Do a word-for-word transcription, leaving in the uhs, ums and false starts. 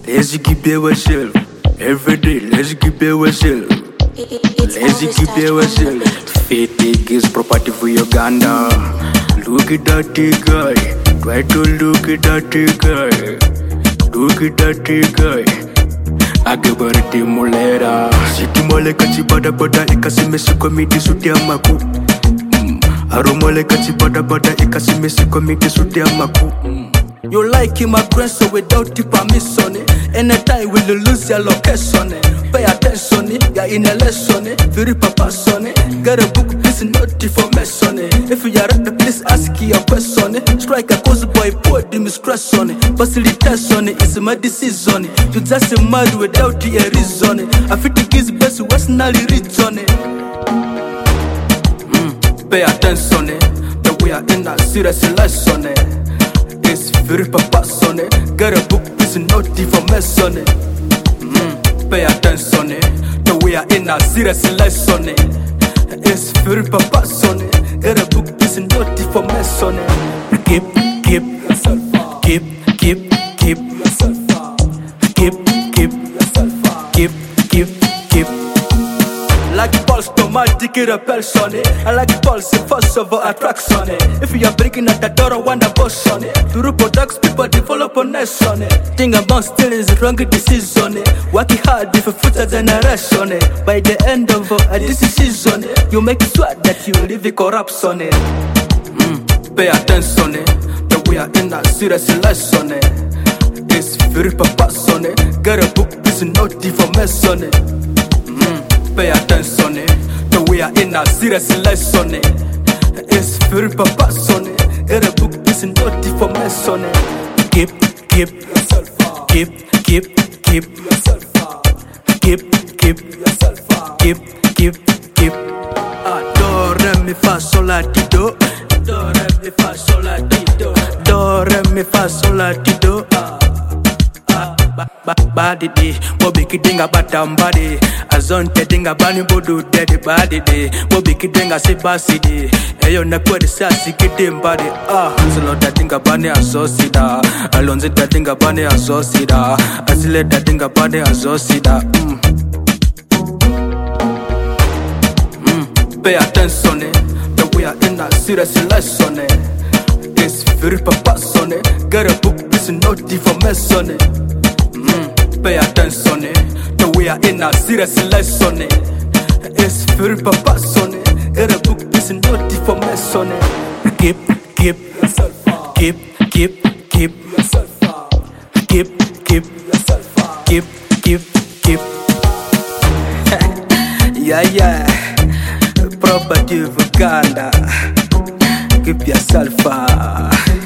Let's keep it ourselves. Every day, let's keep it ourselves. Let's keep it ourselves. Fake is property for Uganda. Look at that guy. Try to look at that guy. Look at that guy. Agabarati mulera. Siti mole kachi bada bada ikasime sukomiti suti amaku. Aromole kachi bada bada ikasime sukomiti suti amaku. You like immigrants so without the permission. Anytime will you lose your location. Pay attention, you're in a lesson. Very papa son. Get a book, this is not information. If you are at the please ask your question. Strike a cause boy, put the mistress on it. Facilitation is my decision. You just mad without the reason. I feel the kids best western region. Mm, pay attention, that we are in a serious lesson. It's very papa son. Get a book, this is not information. Mm, pay attention, that we are in a serious lesson. It's very papa son. Get a book, this is not information. Keep, keep, keep, keep, keep, keep, keep, keep, keep, keep. Like pulse, automatic repulsion. I like pulse, force of attraction. If you are breaking at the door, I want a boss on it. To reproduce people develop a nation. Think about still is wrong decision. Working hard for future generation. By the end of a decision, you make sure that you live a corruption. Mm, pay attention, that we are in a serious lesson. It's very papa son. Get a book, this is not information. Pay attention, that we are in a serious lesson. It's very papa son. Get a book, this is not information. Keep, keep, keep, keep, keep, keep, keep, keep, keep, keep. Do re mi fa sol la ti do. Do re mi fa sol la ti do. Do re mi fa sol la ti do. Body day, Bobby kidding about somebody. Azonte dinga bani bodu dead body day. Bobby kidding a sebasi day. Ayo na kwa de sasi kidding body. Ah, Azolo da dinga bani asosida. Alonze da dinga bani asosida. Azile da dinga bani asosida. Mm. Mm. Pay attention, that we are in a serious lesson. It's very papa son. Get a book, this is not information. Pay attention, that we are in a serious lesson. It's very papa son. Get a book, this is not information. Keep, keep, keep, keep, keep, keep, keep, keep, keep, keep. Yeah, yeah. Property of Uganda. Keep yourself.